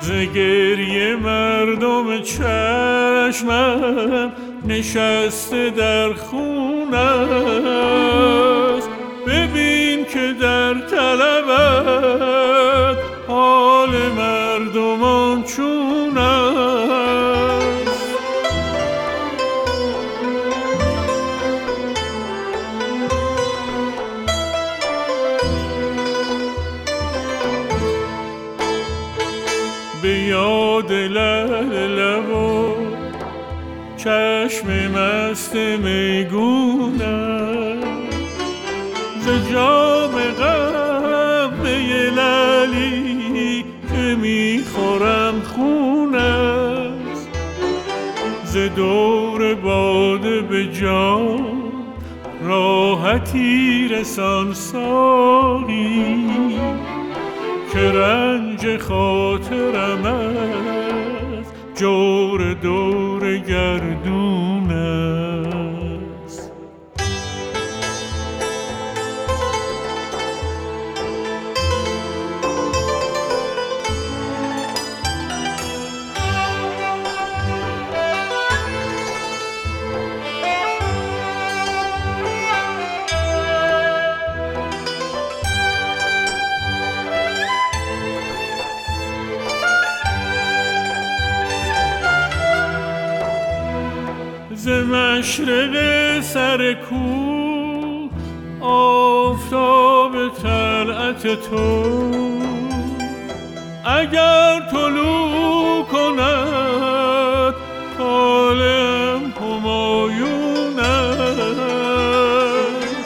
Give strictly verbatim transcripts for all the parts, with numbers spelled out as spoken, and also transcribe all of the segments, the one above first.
ز گریه مردم چشمم نشسته در خون است. ببین که در طلبت حال مردمان چون است. به یاد لب و چشم مست میگونم، ز جام غم به لعلی که میخورم خون است. ز دور باده به جان راحتی رسان ساقی، که رنج خاطرم از جور دور گردون است. ز مشرق سر کوه آفتاب طلعت تو اگر طلوع کند، طالعم همایون است.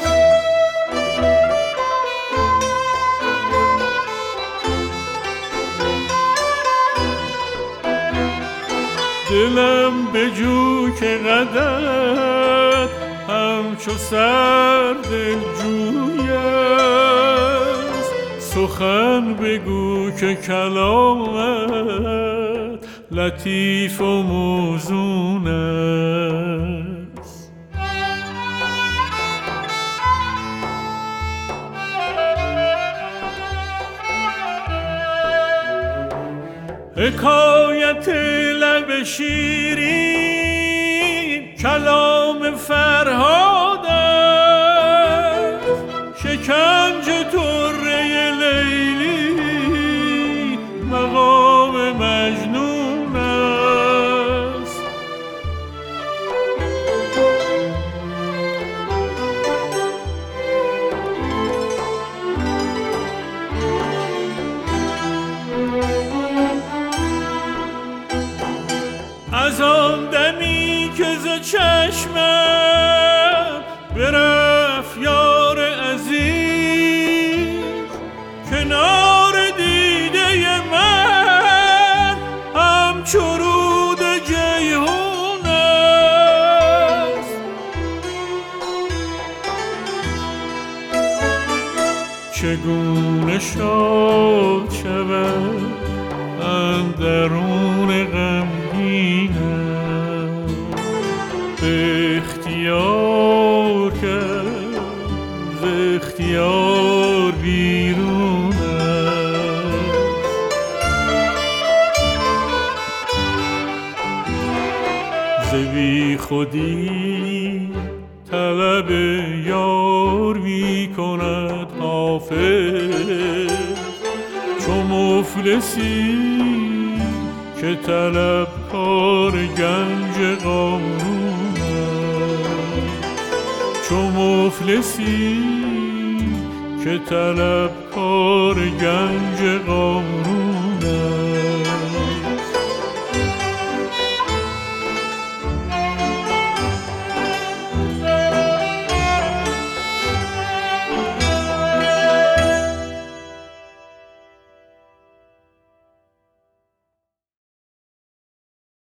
دلم بجو که قدت همچو سر دلجوی است. سخن بگو که کلامت لطیف و موزون است. حکایت لب شیرین کلام فرهاد است. شکنج طره لیلی مقام مجنون است. از آن دمی که ز چشمم برفت یار عزیز، کنار دیده من همچو رود جیحون است. چگونه شاد شود اندرون غمگینم، به اختیار کرد ز اختیار بیرون است. ز بی خودی طلب یار می کند حافظ، چو مفلسی که طلب کار گنج قارون است. چو مفلسی که طلب کار گنج قارون